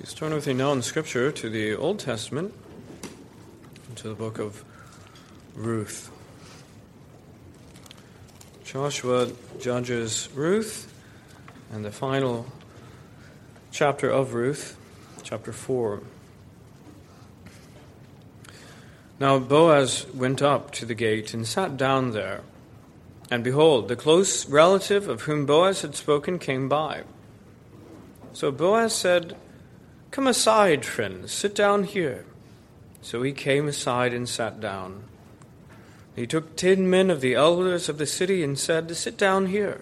Please turn with me now in Scripture to the Old Testament, to the book of Ruth. Joshua judges Ruth, and the final chapter of Ruth, chapter 4. Now Boaz went up to the gate and sat down there. And behold, the close relative of whom Boaz had spoken came by. So Boaz said, "Come aside, friend, sit down here." So he came aside and sat down. He took 10 men of the elders of the city and said, "Sit down here."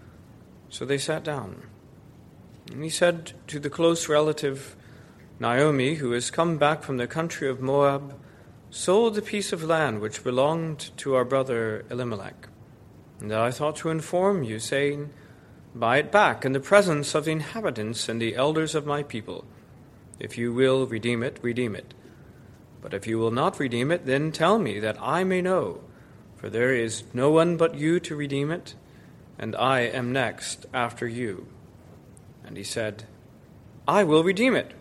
So they sat down. And he said to the close relative, Naomi, who has come back from the country of Moab, sold the piece of land which belonged to our brother Elimelech. And I thought to inform you, saying, "Buy it back in the presence of the inhabitants and the elders of my people. If you will redeem it, redeem it. But if you will not redeem it, then tell me, that I may know, for there is no one but you to redeem it, and I am next after you." And he said, "I will redeem it."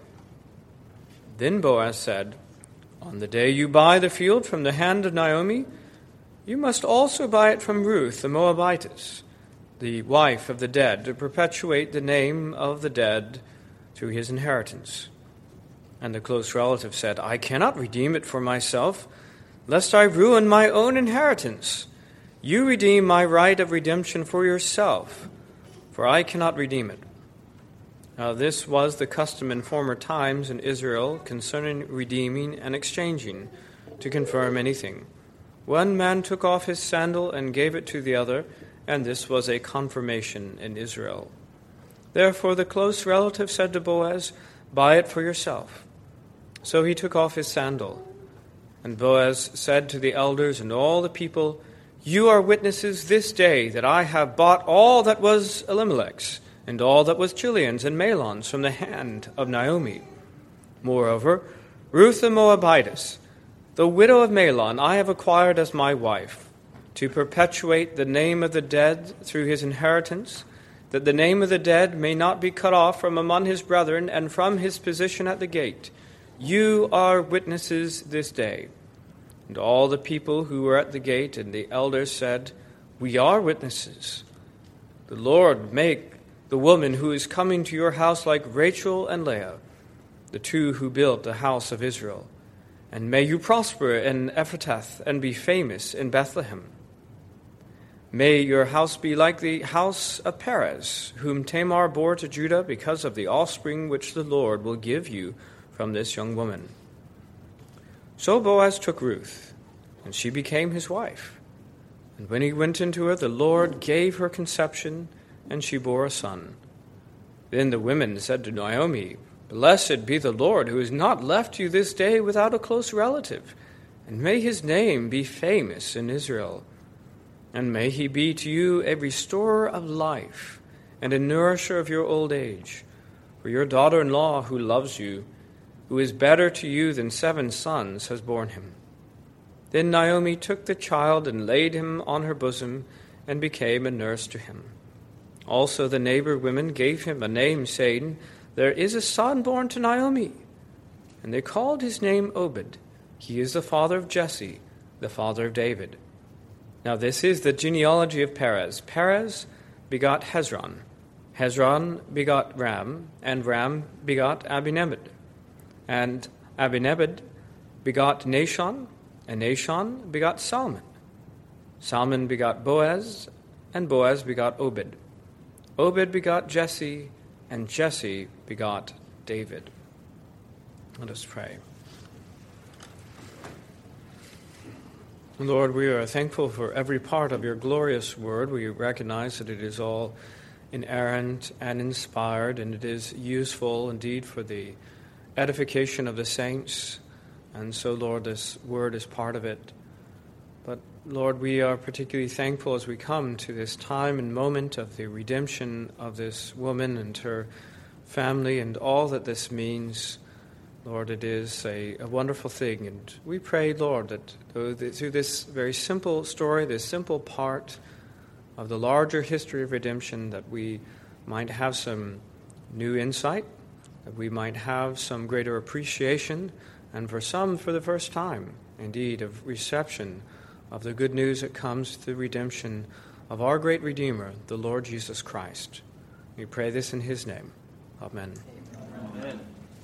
Then Boaz said, "On the day you buy the field from the hand of Naomi, you must also buy it from Ruth the Moabitess, the wife of the dead, to perpetuate the name of the dead through his inheritance." And the close relative said, "I cannot redeem it for myself, lest I ruin my own inheritance. You redeem my right of redemption for yourself, for I cannot redeem it." Now this was the custom in former times in Israel concerning redeeming and exchanging, to confirm anything. One man took off his sandal and gave it to the other, and this was a confirmation in Israel. Therefore the close relative said to Boaz, "Buy it for yourself." So he took off his sandal. And Boaz said to the elders and all the people, "You are witnesses this day that I have bought all that was Elimelech's, and all that was Chilion's and Mahlon's from the hand of Naomi. Moreover, Ruth the Moabitess, the widow of Mahlon, I have acquired as my wife, to perpetuate the name of the dead through his inheritance, that the name of the dead may not be cut off from among his brethren and from his position at the gate. You are witnesses this day." And all the people who were at the gate and the elders said, "We are witnesses. The Lord make the woman who is coming to your house like Rachel and Leah, the two who built the house of Israel. And may you prosper in Ephrathah and be famous in Bethlehem. May your house be like the house of Perez, whom Tamar bore to Judah, because of the offspring which the Lord will give you from this young woman." So Boaz took Ruth, and she became his wife. And when he went into her, the Lord gave her conception, and she bore a son. Then the women said to Naomi, "Blessed be the Lord, who has not left you this day without a close relative, and may his name be famous in Israel. And may he be to you a restorer of life, and a nourisher of your old age. For your daughter-in-law, who loves you, who is better to you than 7 sons, has borne him." Then Naomi took the child and laid him on her bosom, and became a nurse to him. Also the neighbor women gave him a name, saying, "There is a son born to Naomi." And they called his name Obed. He is the father of Jesse, the father of David. Now this is the genealogy of Perez. Perez begot Hezron. Hezron begot Ram, and Ram begot Abinadab. And Abinadab begot Nahshon, and Nahshon begot Salmon. Salmon begot Boaz, and Boaz begot Obed. Obed begot Jesse, and Jesse begot David. Let us pray. Lord, we are thankful for every part of your glorious word. We recognize that it is all inerrant and inspired, and it is useful indeed for the edification of the saints. And so, Lord, this word is part of it. But, Lord, we are particularly thankful as we come to this time and moment of the redemption of this woman and her family and all that this means. Lord, it is a wonderful thing. And we pray, Lord, that through this very simple story, this simple part of the larger history of redemption, that we might have some new insight, that we might have some greater appreciation, and for some for the first time, indeed, of reception of the good news that comes through the redemption of our great Redeemer, the Lord Jesus Christ. We pray this in his name. Amen. Amen.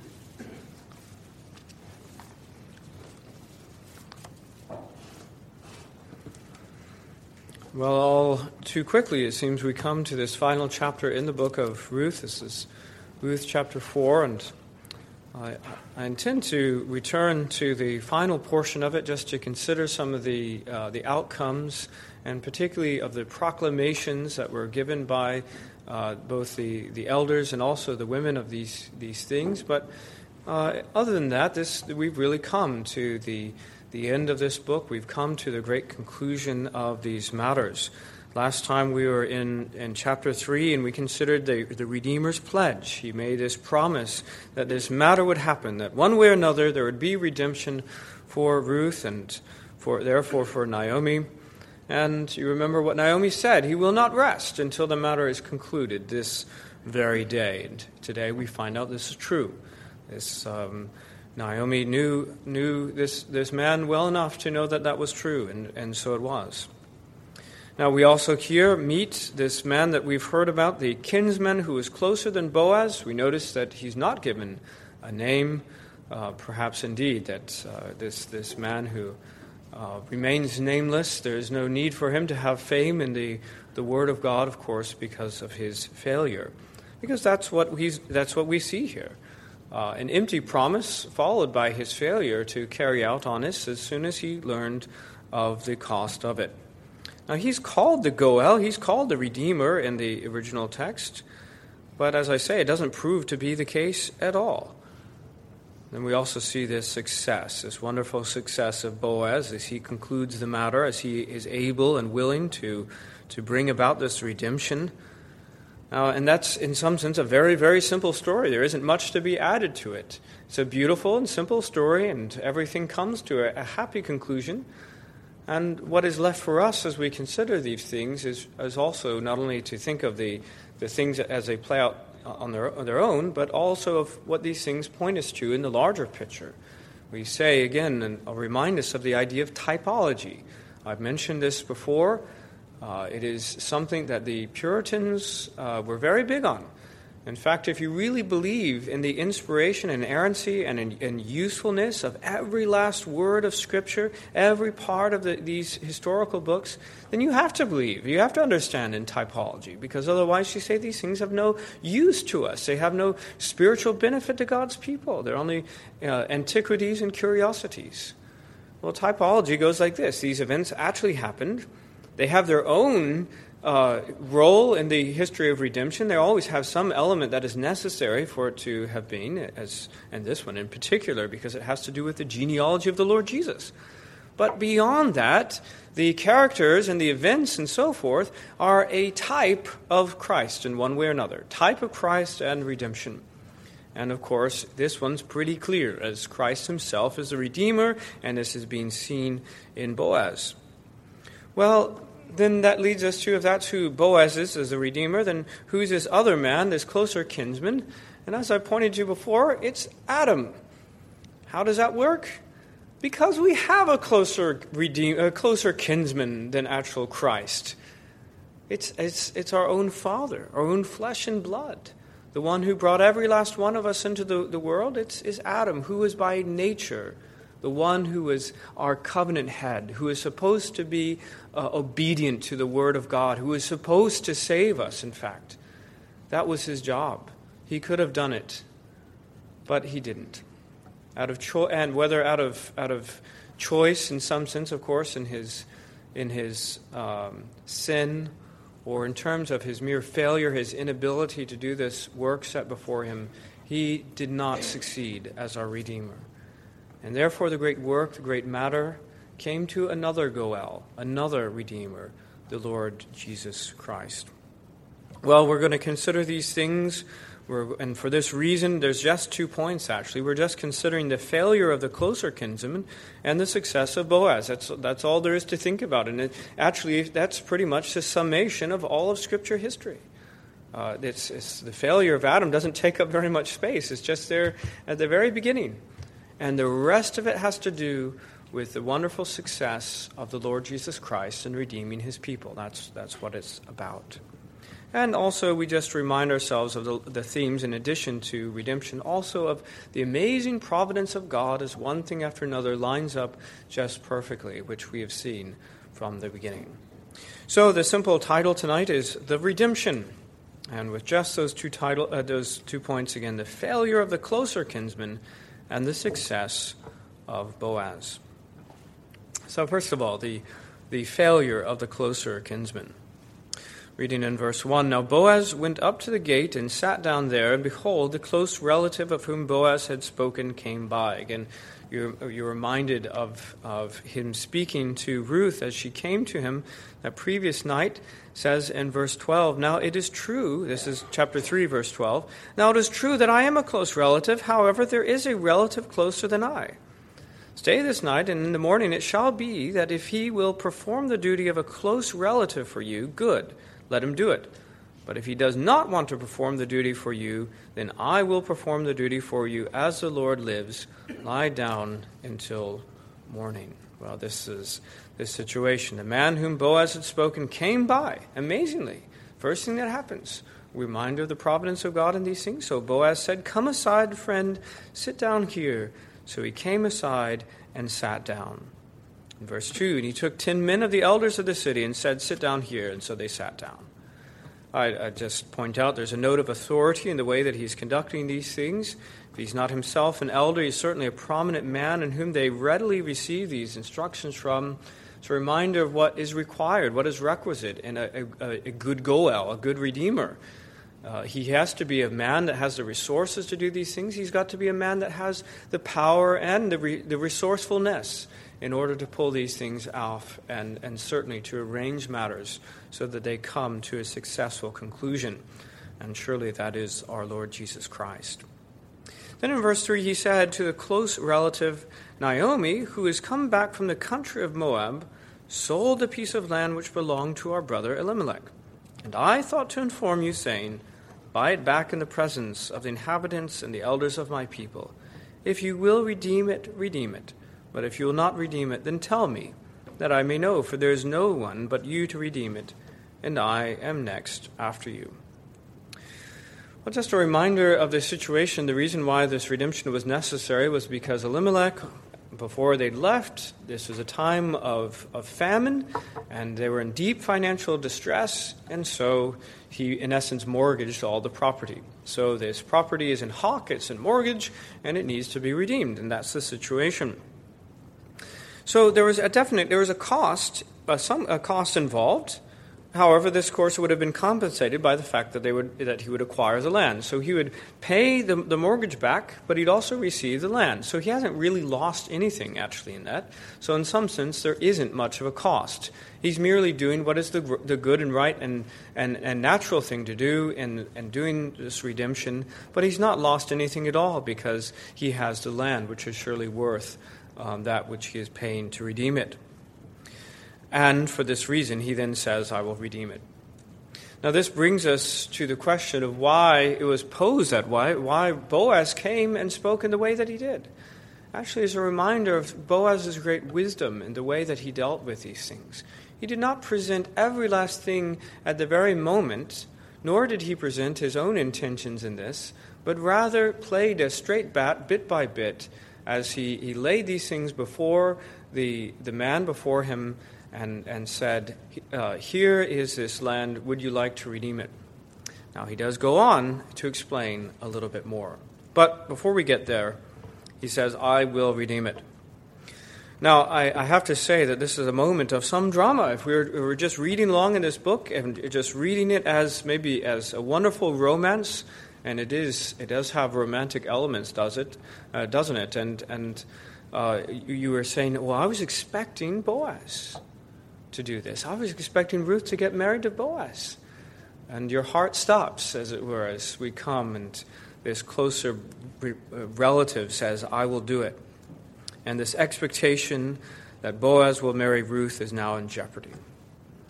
Well, all too quickly, it seems, we come to this final chapter in the book of Ruth. This is Ruth chapter 4, and I intend to return to the final portion of it just to consider some of the outcomes, and particularly of the proclamations that were given by both the elders and also the women of these things. But other than that, we've really come to the end of this book. We've come to the great conclusion of these matters. Last time we were in chapter 3, and we considered the Redeemer's pledge. He made this promise that this matter would happen, that one way or another there would be redemption for Ruth and therefore for Naomi. And you remember what Naomi said: he will not rest until the matter is concluded this very day. And today we find out this is true. Naomi knew this man well enough to know that was true, and so it was. Now we also here meet this man that we've heard about, the kinsman who is closer than Boaz. We notice that he's not given a name. Perhaps indeed that this man who remains nameless, there is no need for him to have fame in the Word of God, of course, because of his failure. Because that's what we see here. An empty promise followed by his failure to carry out on this as soon as he learned of the cost of it. Now, he's called the Goel, he's called the Redeemer in the original text, but as I say, it doesn't prove to be the case at all. And we also see this success, this wonderful success of Boaz as he concludes the matter, as he is able and willing to bring about this redemption. And that's, in some sense, a very, very simple story. There isn't much to be added to it. It's a beautiful and simple story, and everything comes to a happy conclusion. And what is left for us as we consider these things is also not only to think of the things as they play out on their own, but also of what these things point us to in the larger picture. We say, again, and I'll remind us of the idea of typology. I've mentioned this before. It is something that the Puritans were very big on. In fact, if you really believe in the inspiration and inerrancy and usefulness of every last word of Scripture, every part of these historical books, then you have to believe, you have to understand in typology, because otherwise you say these things have no use to us. They have no spiritual benefit to God's people. They're only antiquities and curiosities. Well, typology goes like this. These events actually happened. They have their own role in the history of redemption. They always have some element that is necessary for it to have been, and this one in particular, because it has to do with the genealogy of the Lord Jesus. But beyond that, the characters and the events and so forth are a type of Christ in one way or another. Type of Christ and redemption. And of course, this one's pretty clear, as Christ himself is the Redeemer, and this is being seen in Boaz. Well, then that leads us to, if that's who Boaz is as the Redeemer, then who's this other man, this closer kinsman? And as I pointed to before, it's Adam. How does that work? Because we have a closer kinsman than actual Christ. It's our own Father, our own flesh and blood. The one who brought every last one of us into the world, is Adam, who is by nature the one who is our covenant head, who is supposed to be obedient to the Word of God, who is supposed to save us, in fact. That was his job. He could have done it, but he didn't. And whether out of choice, in some sense, of course, in his sin, or in terms of his mere failure, his inability to do this work set before him, he did not succeed as our Redeemer. And therefore the great work, the great matter, came to another Goel, another Redeemer, the Lord Jesus Christ. Well, we're going to consider these things, and for this reason, there's just 2 points, actually. We're just considering the failure of the closer kinsman and the success of Boaz. That's all there is to think about. And actually, that's pretty much the summation of all of Scripture history. It's the failure of Adam doesn't take up very much space. It's just there at the very beginning. And the rest of it has to do with the wonderful success of the Lord Jesus Christ in redeeming his people. That's what it's about. And also we just remind ourselves of the themes in addition to redemption, also of the amazing providence of God as one thing after another lines up just perfectly, which we have seen from the beginning. So the simple title tonight is The Redemption. And with just those two points again, the failure of the closer kinsman and the success of Boaz. So first of all, the failure of the closer kinsman. Reading in verse 1, Now Boaz went up to the gate and sat down there, and behold, the close relative of whom Boaz had spoken came by. Again, you're reminded of him speaking to Ruth as she came to him that previous night. Says in verse 12, Now it is true, this is chapter 3, verse 12, Now it is true that I am a close relative, however there is a relative closer than I. Stay this night, and in the morning it shall be that if he will perform the duty of a close relative for you, good, let him do it. But if he does not want to perform the duty for you, then I will perform the duty for you as the Lord lives. Lie down until morning. Well, this is this situation. The man whom Boaz had spoken came by, amazingly. First thing that happens, reminder of the providence of God in these things. So Boaz said, Come aside, friend, sit down here. So he came aside and sat down. In verse 2, and he took 10 men of the elders of the city and said, Sit down here. And so they sat down. I just point out there's a note of authority in the way that he's conducting these things. If he's not himself an elder, he's certainly a prominent man in whom they readily receive these instructions from. It's a reminder of what is required, what is requisite in a good Goel, a good redeemer. He has to be a man that has the resources to do these things. He's got to be a man that has the power and the resourcefulness in order to pull these things off and certainly to arrange matters so that they come to a successful conclusion. And surely that is our Lord Jesus Christ. Then in verse 3 he said to the close relative Naomi, who is come back from the country of Moab, sold a piece of land which belonged to our brother Elimelech. And I thought to inform you, saying, Buy it back in the presence of the inhabitants and the elders of my people. If you will redeem it, redeem it. But if you will not redeem it, then tell me, that I may know, for there is no one but you to redeem it, and I am next after you. Well, just a reminder of the situation. The reason why this redemption was necessary was because Elimelech, before they left, this was a time of famine, and they were in deep financial distress, and so he, in essence, mortgaged all the property. So this property is in hock, it's in mortgage, and it needs to be redeemed, and that's the situation. So there was a cost, a cost involved. However, this course would have been compensated by the fact that he would acquire the land. So he would pay the mortgage back, but he'd also receive the land. So he hasn't really lost anything actually in that. So in some sense, there isn't much of a cost. He's merely doing what is the good and right and natural thing to do and doing this redemption. But he's not lost anything at all because he has the land, which is surely worth that which he is paying to redeem it. And for this reason, he then says, I will redeem it. Now this brings us to the question of why it was posed that way, why Boaz came and spoke in the way that he did. Actually, it's a reminder of Boaz's great wisdom in the way that he dealt with these things. He did not present every last thing at the very moment, nor did he present his own intentions in this, but rather played a straight bat, bit by bit, as he laid these things before the man before him and said, here is this land, would you like to redeem it? Now he does go on to explain a little bit more. But before we get there, he says, I will redeem it. Now, I have to say that this is a moment of some drama. If we were just reading along in this book and just reading it as maybe as a wonderful romance, and it does have romantic elements, doesn't it? And you were saying, well, I was expecting Boaz to do this. I was expecting Ruth to get married to Boaz. And your heart stops, as it were, as we come and this closer relative says, I will do it. And this expectation that Boaz will marry Ruth is now in jeopardy.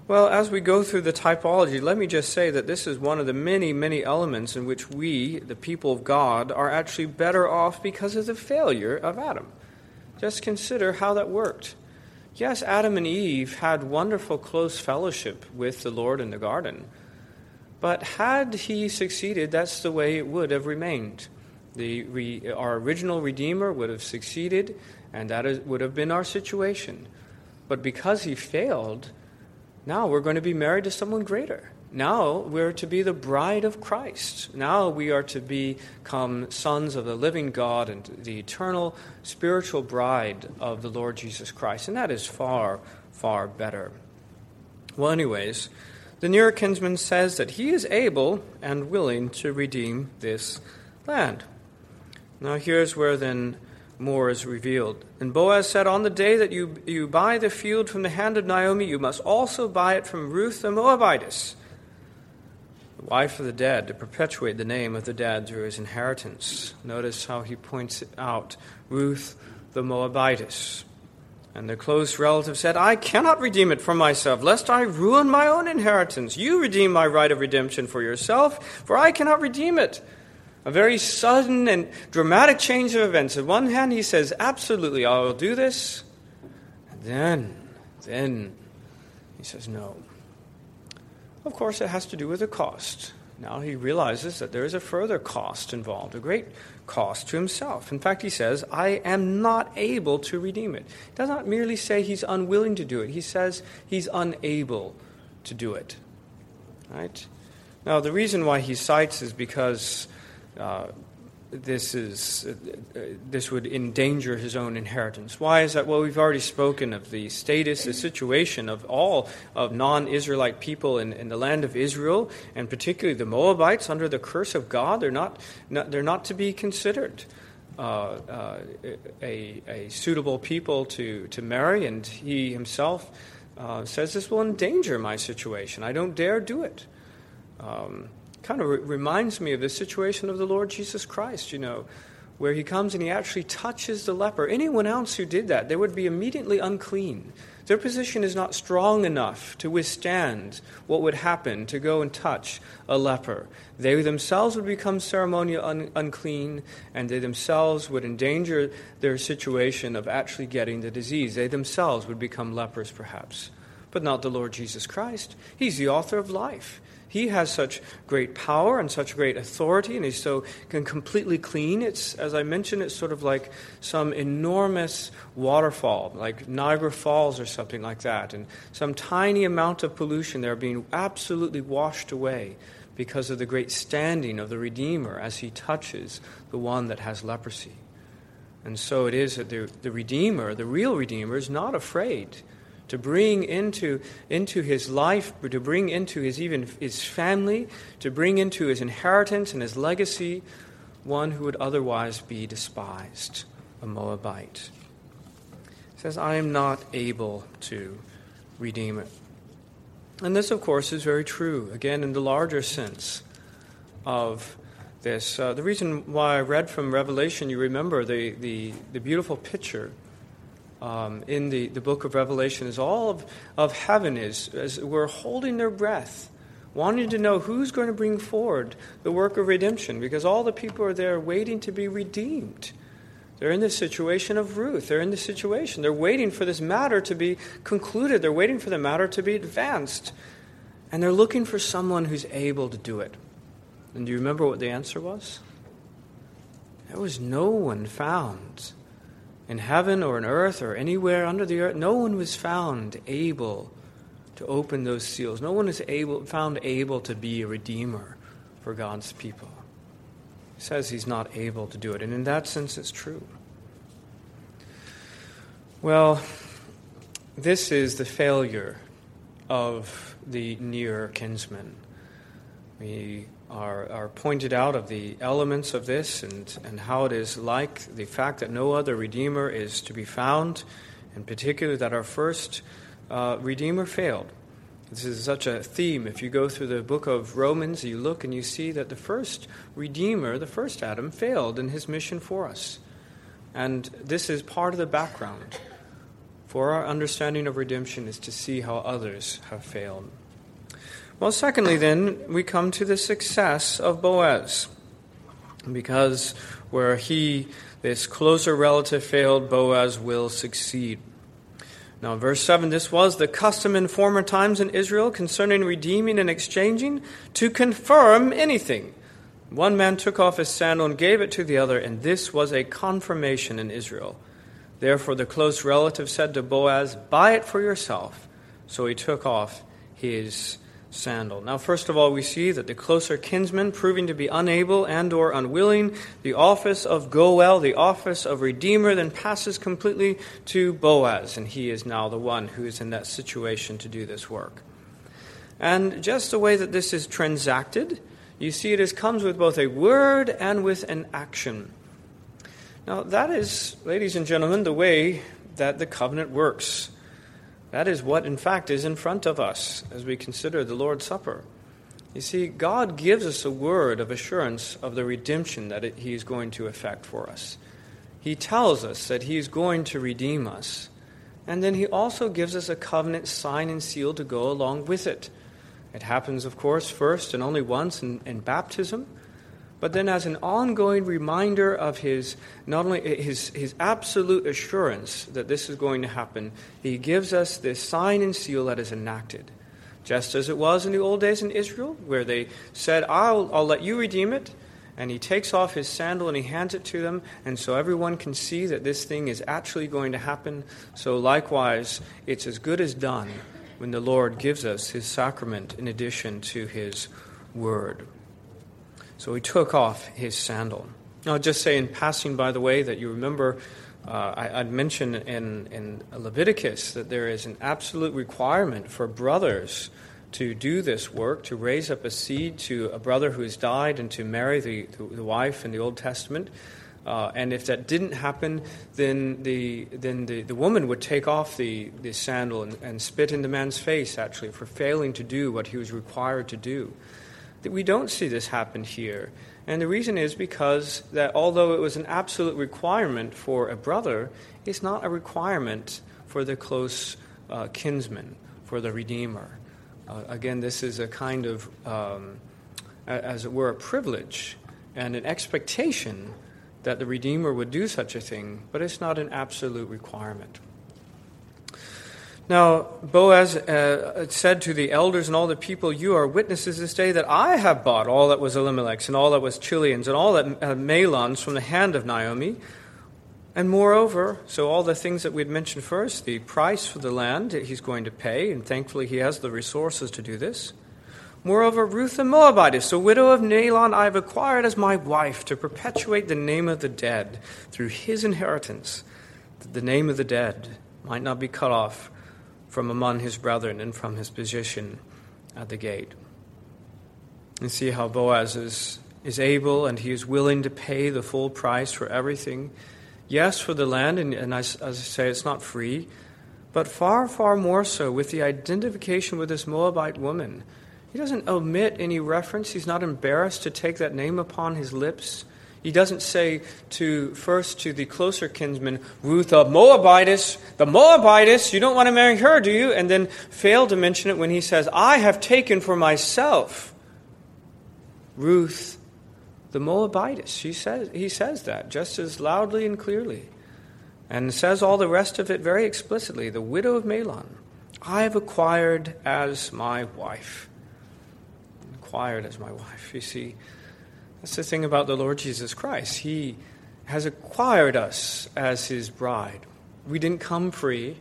Well, as we go through the typology, let me just say that this is one of the many, many elements in which we, the people of God, are actually better off because of the failure of Adam. Just consider how that worked. Yes, Adam and Eve had wonderful close fellowship with the Lord in the garden. But had he succeeded, that's the way it would have remained. Our original Redeemer would have succeeded, and that would have been our situation. But because he failed, now we're going to be married to someone greater. Now we're to be the bride of Christ. Now we are to become sons of the living God and the eternal spiritual bride of the Lord Jesus Christ. And that is far, far better. Well, anyways, the nearer kinsman says that he is able and willing to redeem this land. Now here's where then more is revealed. And Boaz said, on the day that you buy the field from the hand of Naomi, you must also buy it from Ruth the Moabitess, the wife of the dead, to perpetuate the name of the dead through his inheritance. Notice how he points out Ruth the Moabitess. And the close relative said, I cannot redeem it for myself, lest I ruin my own inheritance. You redeem my right of redemption for yourself, for I cannot redeem it. A very sudden and dramatic change of events. On one hand, he says, absolutely, I will do this. And then he says, no. Of course, it has to do with the cost. Now he realizes that there is a further cost involved, a great cost to himself. In fact, he says, I am not able to redeem it. He does not merely say he's unwilling to do it. He says he's unable to do it. Right? Now, the reason why he cites is because this would endanger his own inheritance. Why is that? Well, we've already spoken of the status, the situation of all of non-Israelite people in the land of Israel, and particularly the Moabites under the curse of God. They're not to be considered a suitable people to marry, and he himself says this will endanger my situation. I don't dare do it. Kind of reminds me of the situation of the Lord Jesus Christ, where he comes and he actually touches the leper. Anyone else who did that, they would be immediately unclean. Their position is not strong enough to withstand what would happen to go and touch a leper. They themselves would become ceremonially unclean, and they themselves would endanger their situation of actually getting the disease. They themselves would become lepers, perhaps. But not the Lord Jesus Christ. He's the author of life. He has such great power and such great authority, and he's so completely clean. It's, as I mentioned, it's sort of like some enormous waterfall, like Niagara Falls or something like that, and some tiny amount of pollution there being absolutely washed away because of the great standing of the Redeemer as he touches the one that has leprosy. And so it is that the Redeemer, the real Redeemer, is not afraid to bring into his life, to bring into his family, to bring into his inheritance and his legacy, one who would otherwise be despised, a Moabite. He says, I am not able to redeem it. And this, of course, is very true, again, in the larger sense of this. The reason why I read from Revelation, you remember the beautiful picture in the book of Revelation is all of heaven as we're holding their breath, wanting to know who's going to bring forward the work of redemption, because all the people are there waiting to be redeemed. They're in the situation of Ruth. They're in the situation. They're waiting for this matter to be concluded. They're waiting for the matter to be advanced. And they're looking for someone who's able to do it. And do you remember what the answer was? There was no one found in heaven or on earth or anywhere under the earth. No one was found able to open those seals. No one is found able to be a redeemer for God's people. He says he's not able to do it. And in that sense, it's true. Well, this is the failure of the near kinsman. We are pointed out of the elements of this and how it is like the fact that no other Redeemer is to be found, in particular that our first Redeemer failed. This is such a theme. If you go through the book of Romans, you look and you see that the first Redeemer, the first Adam, failed in his mission for us. And this is part of the background for our understanding of redemption is to see how others have failed. Well, secondly, then, we come to the success of Boaz. Because where this closer relative, failed, Boaz will succeed. Now, verse 7, this was the custom in former times in Israel concerning redeeming and exchanging to confirm anything. One man took off his sandal and gave it to the other, and this was a confirmation in Israel. Therefore the close relative said to Boaz, buy it for yourself. So he took off his sandal. Now, first of all, we see that the closer kinsman, proving to be unable and or unwilling, the office of Goel, the office of redeemer, then passes completely to Boaz, and he is now the one who is in that situation to do this work. And just the way that this is transacted, you see it comes with both a word and with an action. Now, that is, ladies and gentlemen, the way that the covenant works. That is what, in fact, is in front of us as we consider the Lord's Supper. You see, God gives us a word of assurance of the redemption that He is going to effect for us. He tells us that He is going to redeem us. And then He also gives us a covenant sign and seal to go along with it. It happens, of course, first and only once in baptism, but then as an ongoing reminder of His, not only His absolute assurance that this is going to happen, He gives us this sign and seal that is enacted. Just as it was in the old days in Israel, where they said, I'll let you redeem it, and He takes off His sandal and He hands it to them, and so everyone can see that this thing is actually going to happen. So likewise, it's as good as done when the Lord gives us His sacrament in addition to His word. So he took off his sandal. I'll just say in passing, by the way, that you remember I'd mentioned in Leviticus that there is an absolute requirement for brothers to do this work, to raise up a seed to a brother who has died and to marry the wife in the Old Testament. And if that didn't happen, then the woman would take off the sandal and spit in the man's face, actually, for failing to do what he was required to do. We don't see this happen here. And the reason is because that although it was an absolute requirement for a brother, it's not a requirement for the close kinsman, for the redeemer. Again, this is a kind of, as it were, a privilege and an expectation that the redeemer would do such a thing, but it's not an absolute requirement. Now, Boaz said to the elders and all the people, you are witnesses this day that I have bought all that was Elimelech's and all that was Chilion's and all that Mahlon's from the hand of Naomi. And moreover, so all the things that we had mentioned first, the price for the land that he's going to pay, and thankfully he has the resources to do this. Moreover, Ruth the Moabitess, the widow of Mahlon, I have acquired as my wife to perpetuate the name of the dead through his inheritance, that the name of the dead might not be cut off from among his brethren and from his position at the gate. And see how Boaz is able and he is willing to pay the full price for everything. Yes, for the land, and as I say, it's not free, but far, far more so with the identification with this Moabite woman. He doesn't omit any reference. He's not embarrassed to take that name upon his lips. He doesn't say first to the closer kinsman, Ruth of Moabitess, the Moabitess, you don't want to marry her, do you? And then fail to mention it when he says, I have taken for myself Ruth the Moabitess. He says that just as loudly and clearly. And says all the rest of it very explicitly, the widow of Mahlon, I have acquired as my wife. Acquired as my wife, you see. That's the thing about the Lord Jesus Christ. He has acquired us as his bride. We didn't come free.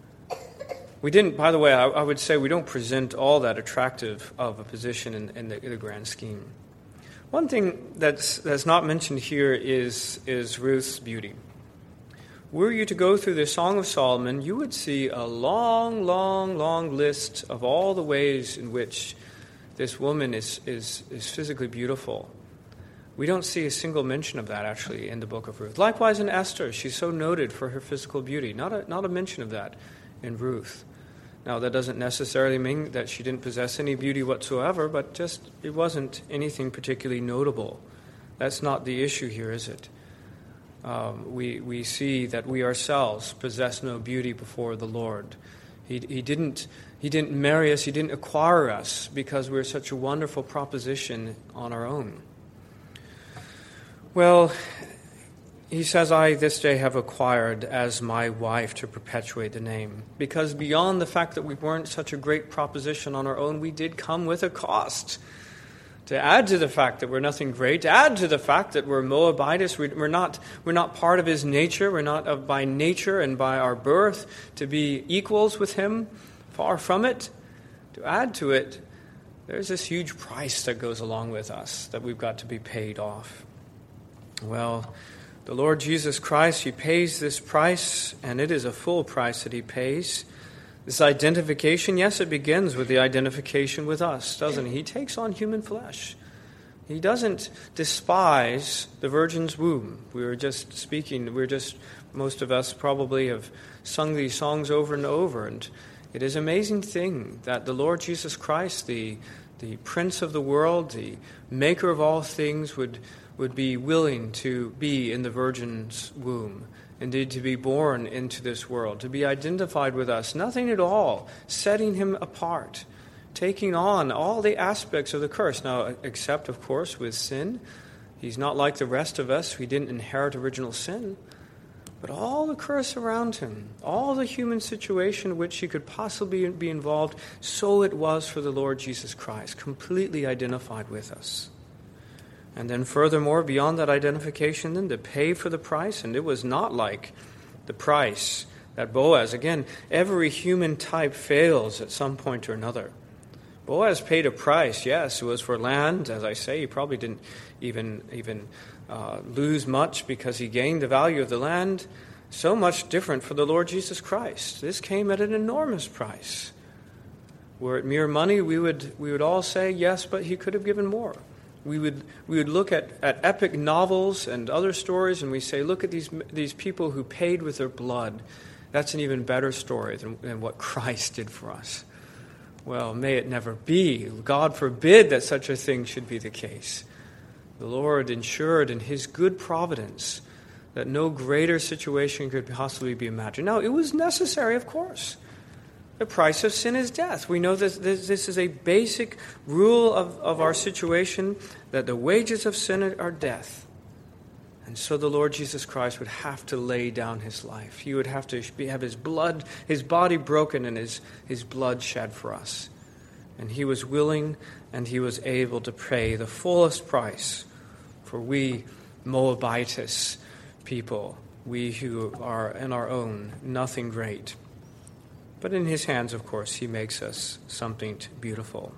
We didn't, by the way, I would say we don't present all that attractive of a position in the grand scheme. One thing that's not mentioned here is Ruth's beauty. Were you to go through the Song of Solomon, you would see a long, long, long list of all the ways in which this woman is physically beautiful. We don't see a single mention of that, actually, in the book of Ruth. Likewise in Esther, she's so noted for her physical beauty. Not a mention of that in Ruth. Now, that doesn't necessarily mean that she didn't possess any beauty whatsoever, but just it wasn't anything particularly notable. That's not the issue here, is it? we see that we ourselves possess no beauty before the Lord. He didn't marry us, He didn't acquire us because we're such a wonderful proposition on our own. Well, He says, I this day have acquired as my wife to perpetuate the name. Because beyond the fact that we weren't such a great proposition on our own, we did come with a cost. To add to the fact that we're nothing great, to add to the fact that we're Moabites, we're not part of His nature, we're not by nature and by our birth to be equals with Him, far from it. To add to it, there's this huge price that goes along with us that we've got to be paid off. Well, the Lord Jesus Christ, He pays this price, and it is a full price that He pays. This identification, yes, it begins with the identification with us, doesn't He? He takes on human flesh. He doesn't despise the virgin's womb. Most of us probably have sung these songs over and over, and it is an amazing thing that the Lord Jesus Christ, the Prince of the world, the Maker of all things, would be willing to be in the virgin's womb. Indeed, to be born into this world, to be identified with us, nothing at all, setting Him apart, taking on all the aspects of the curse. Now, except, of course, with sin. He's not like the rest of us. We didn't inherit original sin. But all the curse around Him, all the human situation in which He could possibly be involved, so it was for the Lord Jesus Christ, completely identified with us. And then furthermore, beyond that identification, then to pay for the price. And it was not like the price that Boaz, again, every human type fails at some point or another. Boaz paid a price, yes, it was for land. As I say, he probably didn't even lose much because he gained the value of the land. So much different for the Lord Jesus Christ. This came at an enormous price. Were it mere money, we would all say, yes, but He could have given more. We would look at epic novels and other stories, and we say, look at these people who paid with their blood. That's an even better story than what Christ did for us. Well, may it never be. God forbid that such a thing should be the case. The Lord ensured in His good providence that no greater situation could possibly be imagined. Now, it was necessary, of course. The price of sin is death. We know that this is a basic rule of our situation, that the wages of sin are death. And so the Lord Jesus Christ would have to lay down His life. He would have to have His body broken and His blood shed for us. And He was willing and He was able to pay the fullest price for we Moabites people, we who are in our own nothing great. But in His hands, of course, He makes us something beautiful.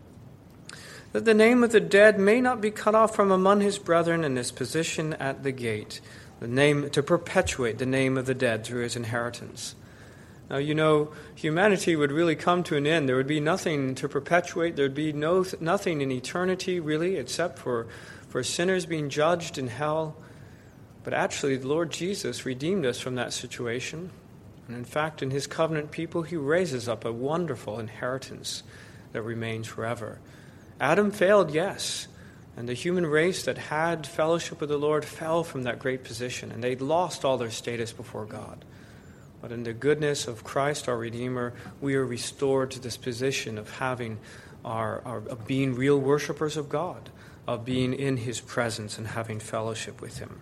That the name of the dead may not be cut off from among His brethren in His position at the gate, the name to perpetuate the name of the dead through His inheritance. Now, humanity would really come to an end. There would be nothing to perpetuate. There would be nothing in eternity, really, except for sinners being judged in hell. But actually, the Lord Jesus redeemed us from that situation. And in fact, in His covenant people, He raises up a wonderful inheritance that remains forever. Adam failed, yes, and the human race that had fellowship with the Lord fell from that great position, and they lost all their status before God. But in the goodness of Christ, our Redeemer, we are restored to this position of having of being real worshipers of God, of being in His presence and having fellowship with Him.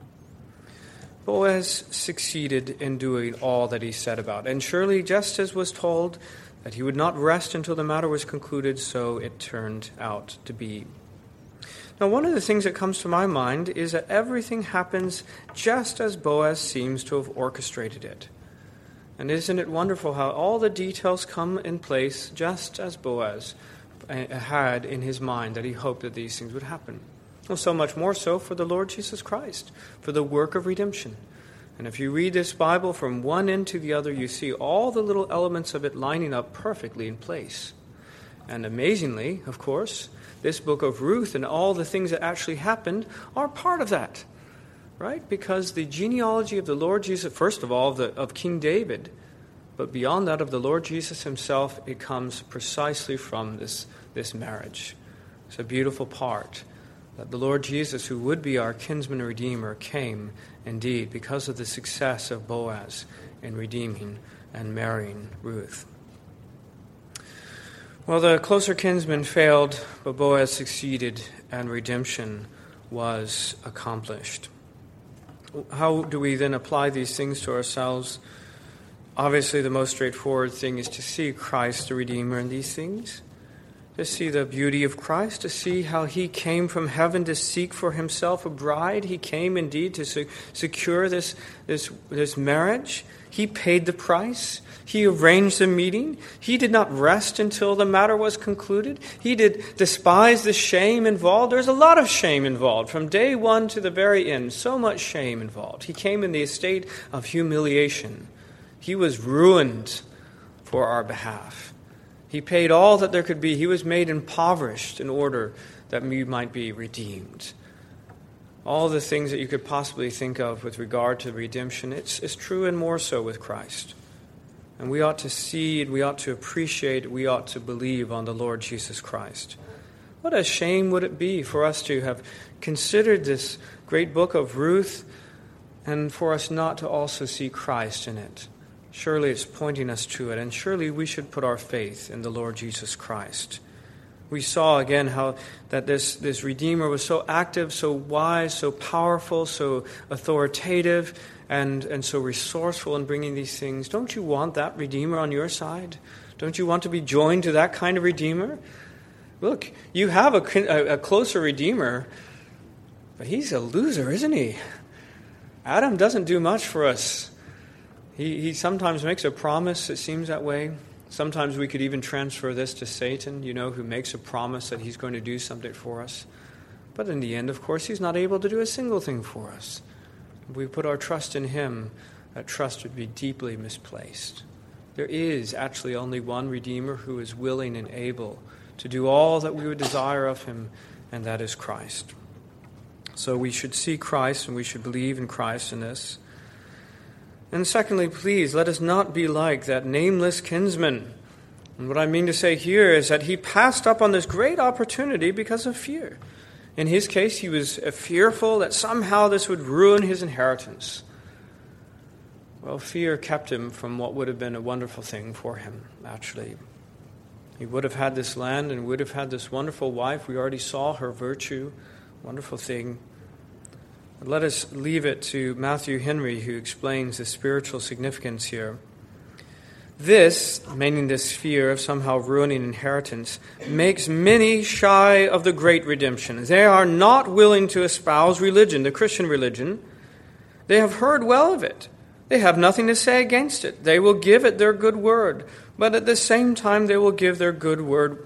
Boaz succeeded in doing all that he set about. And surely, just as was told that he would not rest until the matter was concluded, so it turned out to be. Now, one of the things that comes to my mind is that everything happens just as Boaz seems to have orchestrated it. And isn't it wonderful how all the details come in place just as Boaz had in his mind that he hoped that these things would happen? Well, so much more so for the Lord Jesus Christ, for the work of redemption. And if you read this Bible from one end to the other, you see all the little elements of it lining up perfectly in place. And amazingly, of course, this book of Ruth and all the things that actually happened are part of that, right? Because the genealogy of the Lord Jesus, first of all, of King David, but beyond that of the Lord Jesus Himself, it comes precisely from this marriage. It's a beautiful part that the Lord Jesus, who would be our kinsman redeemer, came indeed because of the success of Boaz in redeeming and marrying Ruth. Well, the closer kinsman failed, but Boaz succeeded, and redemption was accomplished. How do we then apply these things to ourselves? Obviously, the most straightforward thing is to see Christ the Redeemer in these things, to see the beauty of Christ, to see how he came from heaven to seek for himself a bride. He came indeed to secure this marriage. He paid the price. He arranged the meeting. He did not rest until the matter was concluded. He did despise the shame involved. There's a lot of shame involved from day one to the very end. So much shame involved. He came in the estate of humiliation. He was ruined for our behalf. He paid all that there could be. He was made impoverished in order that we might be redeemed. All the things that you could possibly think of with regard to redemption, it's true and more so with Christ. And we ought to see, we ought to appreciate, we ought to believe on the Lord Jesus Christ. What a shame would it be for us to have considered this great book of Ruth and for us not to also see Christ in it. Surely it's pointing us to it, and surely we should put our faith in the Lord Jesus Christ. We saw again how that this Redeemer was so active, so wise, so powerful, so authoritative, and so resourceful in bringing these things. Don't you want that Redeemer on your side? Don't you want to be joined to that kind of Redeemer? Look, you have a closer Redeemer, but he's a loser, isn't he? Adam doesn't do much for us. He sometimes makes a promise, it seems that way. Sometimes we could even transfer this to Satan, who makes a promise that he's going to do something for us. But in the end, of course, he's not able to do a single thing for us. If we put our trust in him, that trust would be deeply misplaced. There is actually only one Redeemer who is willing and able to do all that we would desire of him, and that is Christ. So we should see Christ, and we should believe in Christ in this. And secondly, please, let us not be like that nameless kinsman. And what I mean to say here is that he passed up on this great opportunity because of fear. In his case, he was fearful that somehow this would ruin his inheritance. Well, fear kept him from what would have been a wonderful thing for him, actually. He would have had this land and would have had this wonderful wife. We already saw her virtue, wonderful thing. But let us leave it to Matthew Henry, who explains the spiritual significance here. This, meaning this fear of somehow ruining inheritance, makes many shy of the great redemption. They are not willing to espouse religion, the Christian religion. They have heard well of it. They have nothing to say against it. They will give it their good word, but at the same time they will give their good word.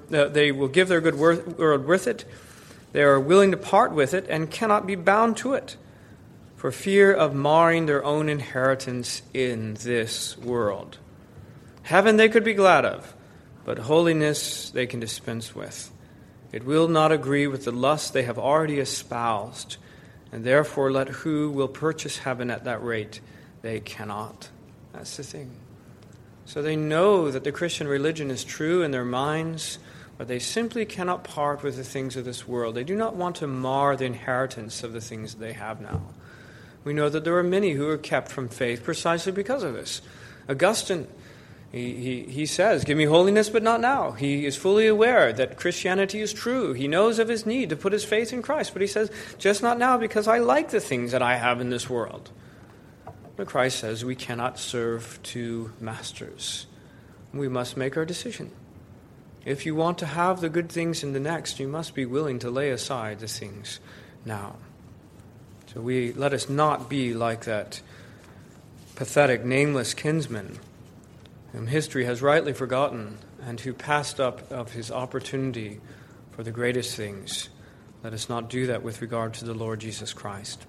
Word with it. They are willing to part with it and cannot be bound to it, for fear of marring their own inheritance in this world. Heaven they could be glad of, but holiness they can dispense with. It will not agree with the lust they have already espoused, and therefore let who will purchase heaven at that rate, they cannot. That's the thing. So they know that the Christian religion is true in their minds, but they simply cannot part with the things of this world. They do not want to mar the inheritance of the things they have now. We know that there are many who are kept from faith precisely because of this. Augustine, he says, give me holiness, but not now. He is fully aware that Christianity is true. He knows of his need to put his faith in Christ, but he says, just not now because I like the things that I have in this world. But Christ says we cannot serve two masters. We must make our decision. If you want to have the good things in the next, you must be willing to lay aside the things now. So let us not be like that pathetic, nameless kinsman whom history has rightly forgotten and who passed up of his opportunity for the greatest things. Let us not do that with regard to the Lord Jesus Christ.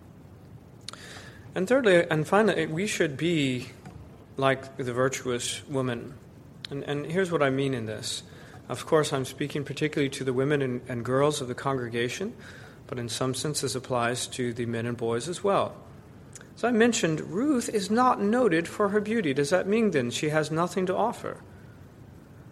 And thirdly, and finally, we should be like the virtuous woman. And here's what I mean in this. Of course, I'm speaking particularly to the women and girls of the congregation, but in some sense this applies to the men and boys as well. As I mentioned, Ruth is not noted for her beauty. Does that mean then she has nothing to offer?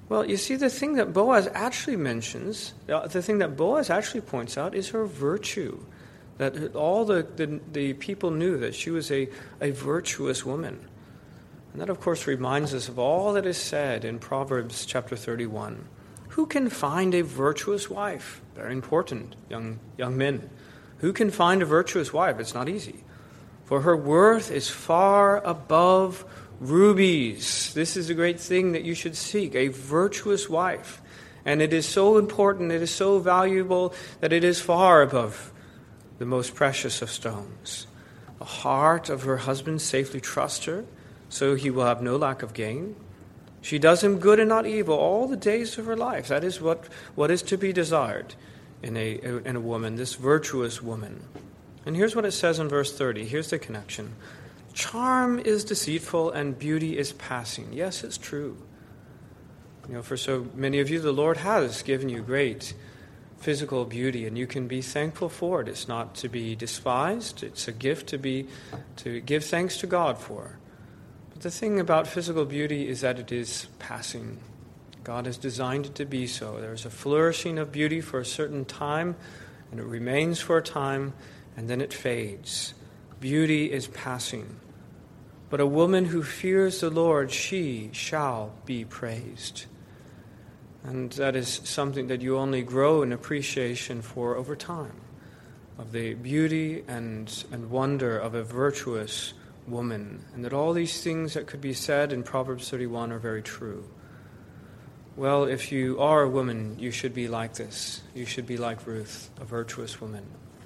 Well, you see, the thing that Boaz actually mentions, the thing that Boaz actually points out is her virtue. That all the people knew that she was a virtuous woman. And that, of course, reminds us of all that is said in Proverbs chapter 31. Who can find a virtuous wife? Very important, young men. Who can find a virtuous wife? It's not easy. For her worth is far above rubies. This is a great thing that you should seek, a virtuous wife. And it is so important, it is so valuable, that it is far above the most precious of stones. The heart of her husband safely trusts her, so he will have no lack of gain. She does him good and not evil all the days of her life. That is what is to be desired in a woman, this virtuous woman. And here's what it says in verse 30. Here's the connection. Charm is deceitful and beauty is passing. Yes, it's true. For so many of you, the Lord has given you great physical beauty, and you can be thankful for it. It's not to be despised. It's a gift to give thanks to God for. But the thing about physical beauty is that it is passing. God has designed it to be so. There's a flourishing of beauty for a certain time, and it remains for a time, and then it fades. Beauty is passing. But a woman who fears the Lord, she shall be praised. And that is something that you only grow in appreciation for over time, of the beauty and wonder of a virtuous woman, and that all these things that could be said in Proverbs 31 are very true. Well, if you are a woman, you should be like this. You should be like Ruth, a virtuous woman.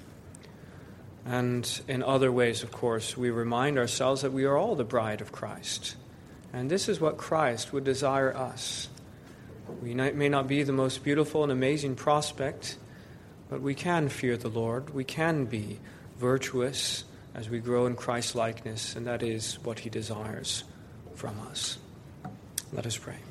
And in other ways, of course, we remind ourselves that we are all the bride of Christ. And this is what Christ would desire us. We may not be the most beautiful and amazing prospect, but we can fear the Lord. We can be virtuous as we grow in Christ's likeness, and that is what he desires from us. Let us pray.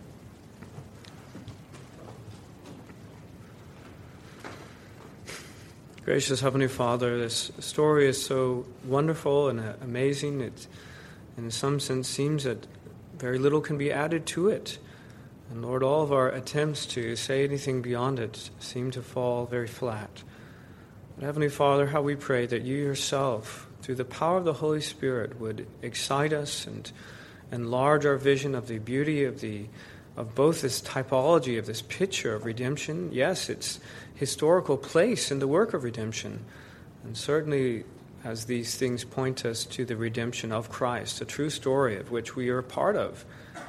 Gracious Heavenly Father, this story is so wonderful and amazing. It, in some sense, seems that very little can be added to it. And Lord, all of our attempts to say anything beyond it seem to fall very flat. But Heavenly Father, how we pray that you yourself, through the power of the Holy Spirit, would excite us and enlarge our vision of the beauty of both this typology, of this picture of redemption. Yes, its historical place in the work of redemption. And certainly as these things point us to the redemption of Christ, a true story of which we are a part of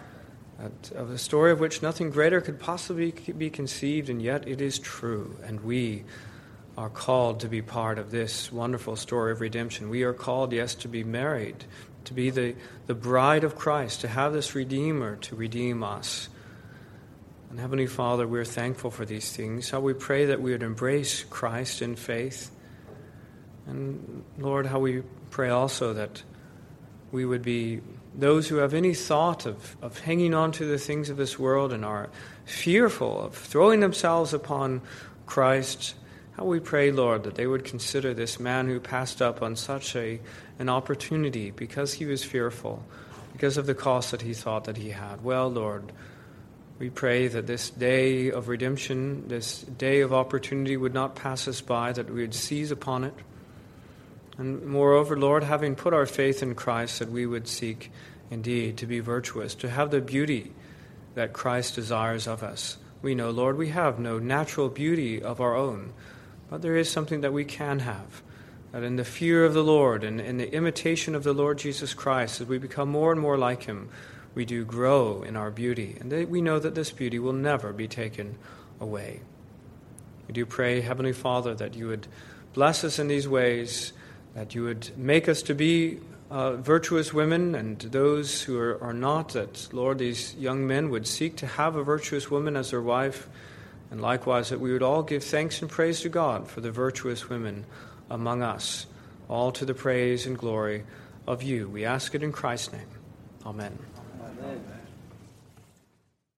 a story of which nothing greater could possibly be conceived, and yet it is true. And we are called to be part of this wonderful story of redemption. We are called, yes, to be married, to be the bride of Christ, to have this Redeemer to redeem us. And Heavenly Father, we're thankful for these things. How we pray that we would embrace Christ in faith. And Lord, how we pray also that we would be those who have any thought of hanging on to the things of this world and are fearful of throwing themselves upon Christ. How we pray, Lord, that they would consider this man who passed up on such an opportunity because he was fearful, because of the cost that he thought that he had. Well, Lord, we pray that this day of redemption, this day of opportunity would not pass us by, that we would seize upon it. And moreover, Lord, having put our faith in Christ, that we would seek indeed to be virtuous, to have the beauty that Christ desires of us. We know, Lord, we have no natural beauty of our own, but there is something that we can have, that in the fear of the Lord and in the imitation of the Lord Jesus Christ, as we become more and more like him, we do grow in our beauty, and we know that this beauty will never be taken away. We do pray, Heavenly Father, that you would bless us in these ways, that you would make us to be virtuous women, and those who are not, that, Lord, these young men would seek to have a virtuous woman as their wife, and likewise that we would all give thanks and praise to God for the virtuous women among us, all to the praise and glory of you. We ask it in Christ's name. Amen.